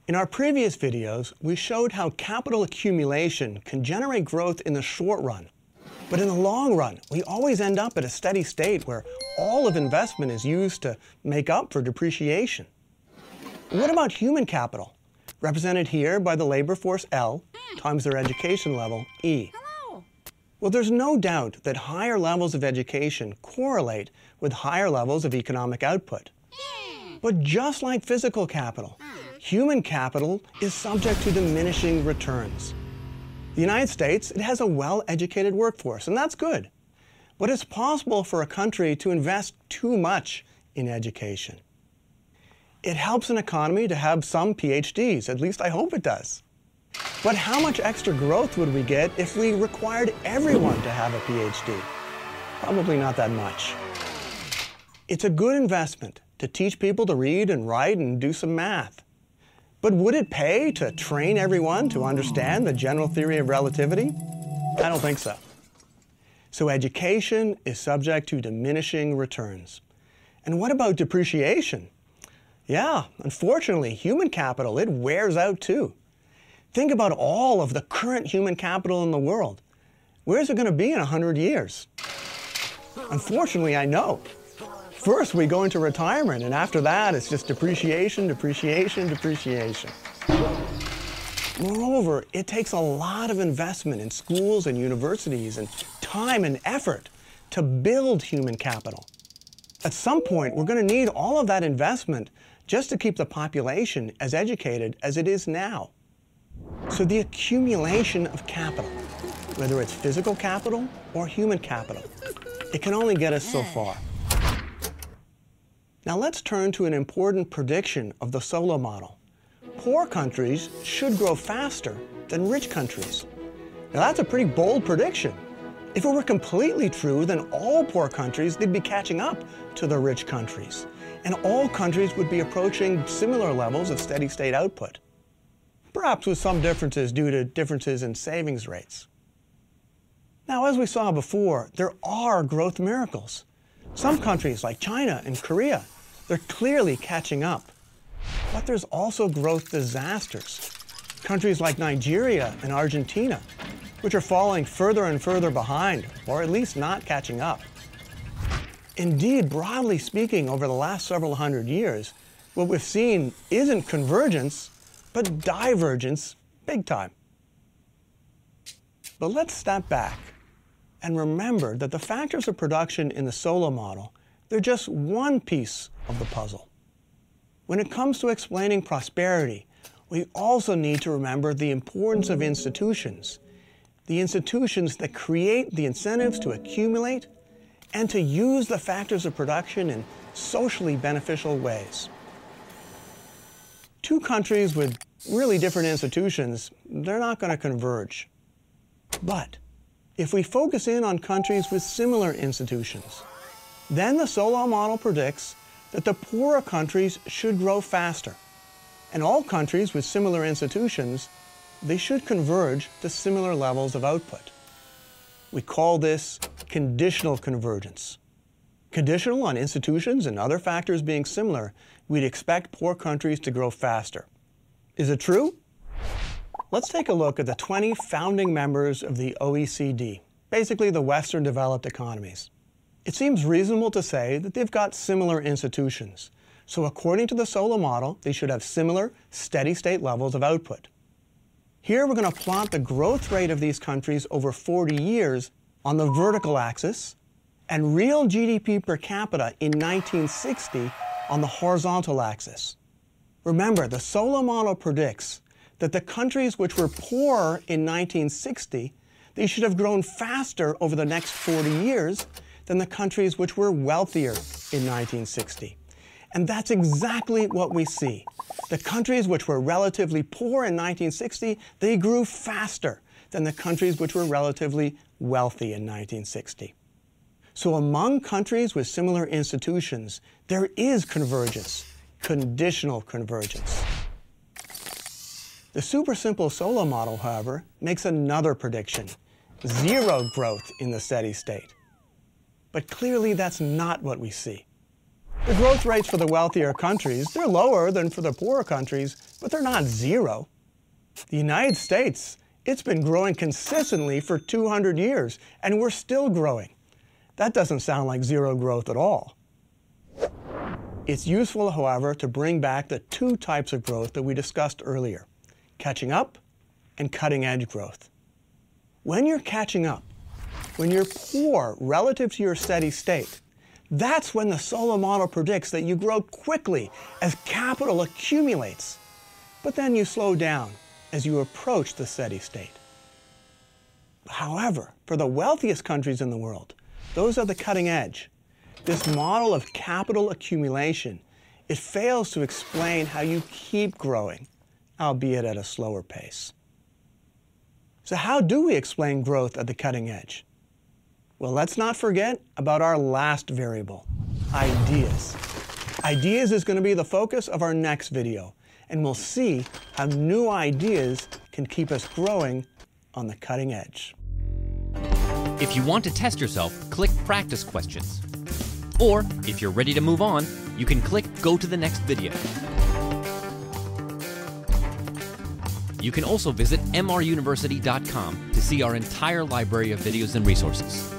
In our previous videos, we showed how capital accumulation can generate growth in the short run. But in the long run, we always end up at a steady state where all of investment is used to make up for depreciation. What about human capital, represented here by the labor force L times their education level E? Hello. Well, there's no doubt that higher levels of education correlate with higher levels of economic output. But just like physical capital, human capital is subject to diminishing returns. The United States, it has a well-educated workforce, and that's good. But it's possible for a country to invest too much in education. It helps an economy to have some PhDs, at least I hope it does. But how much extra growth would we get if we required everyone to have a PhD? Probably not that much. It's a good investment to teach people to read and write and do some math. But would it pay to train everyone to understand the general theory of relativity? I don't think so. So education is subject to diminishing returns. And what about depreciation? Yeah, unfortunately, human capital, it wears out too. Think about all of the current human capital in the world. Where's it going to be in 100 years? Unfortunately, I know. First, we go into retirement, and after that, it's just depreciation, depreciation, depreciation. Moreover, it takes a lot of investment in schools and universities and time and effort to build human capital. At some point, we're going to need all of that investment just to keep the population as educated as it is now. So the accumulation of capital, whether it's physical capital or human capital, it can only get us so far. Now let's turn to an important prediction of the Solow model. Poor countries should grow faster than rich countries. Now that's a pretty bold prediction. If it were completely true, then all poor countries, they'd be catching up to the rich countries. And all countries would be approaching similar levels of steady state output. Perhaps with some differences due to differences in savings rates. Now, as we saw before, there are growth miracles. Some countries like China and Korea, they're clearly catching up. But there's also growth disasters. Countries like Nigeria and Argentina, which are falling further and further behind, or at least not catching up. Indeed, broadly speaking, over the last several hundred years, what we've seen isn't convergence, but divergence big time. But let's step back and remember that the factors of production in the Solow model, they're just one piece of the puzzle. When it comes to explaining prosperity, we also need to remember the importance of institutions. The institutions that create the incentives to accumulate and to use the factors of production in socially beneficial ways. Two countries with really different institutions, they're not going to converge. But if we focus in on countries with similar institutions, then the Solow model predicts that the poorer countries should grow faster, and all countries with similar institutions, they should converge to similar levels of output. We call this conditional convergence. Conditional on institutions and other factors being similar, we'd expect poor countries to grow faster. Is it true? Let's take a look at the 20 founding members of the OECD, basically the Western developed economies. It seems reasonable to say that they've got similar institutions. So according to the Solow model, they should have similar steady state levels of output. Here we're going to plot the growth rate of these countries over 40 years on the vertical axis and real GDP per capita in 1960 on the horizontal axis. Remember, the Solow model predicts that the countries which were poorer in 1960, they should have grown faster over the next 40 years than the countries which were wealthier in 1960. And that's exactly what we see. The countries which were relatively poor in 1960, they grew faster than the countries which were relatively wealthy in 1960. So among countries with similar institutions, there is convergence, conditional convergence. The super simple Solow model, however, makes another prediction: zero growth in the steady state. But clearly that's not what we see. The growth rates for the wealthier countries, they're lower than for the poorer countries, but they're not zero. The United States, it's been growing consistently for 200 years, and we're still growing. That doesn't sound like zero growth at all. It's useful, however, to bring back the two types of growth that we discussed earlier, catching up and cutting-edge growth. When you're catching up, when you're poor relative to your steady state, that's when the Solow model predicts that you grow quickly as capital accumulates, but then you slow down as you approach the steady state. However, for the wealthiest countries in the world, those are the cutting edge. This model of capital accumulation, it fails to explain how you keep growing, albeit at a slower pace. So how do we explain growth at the cutting edge? Well, let's not forget about our last variable, ideas. Ideas is going to be the focus of our next video, and we'll see how new ideas can keep us growing on the cutting edge. If you want to test yourself, click Practice Questions. Or, if you're ready to move on, you can click Go to the next video. You can also visit mruniversity.com to see our entire library of videos and resources.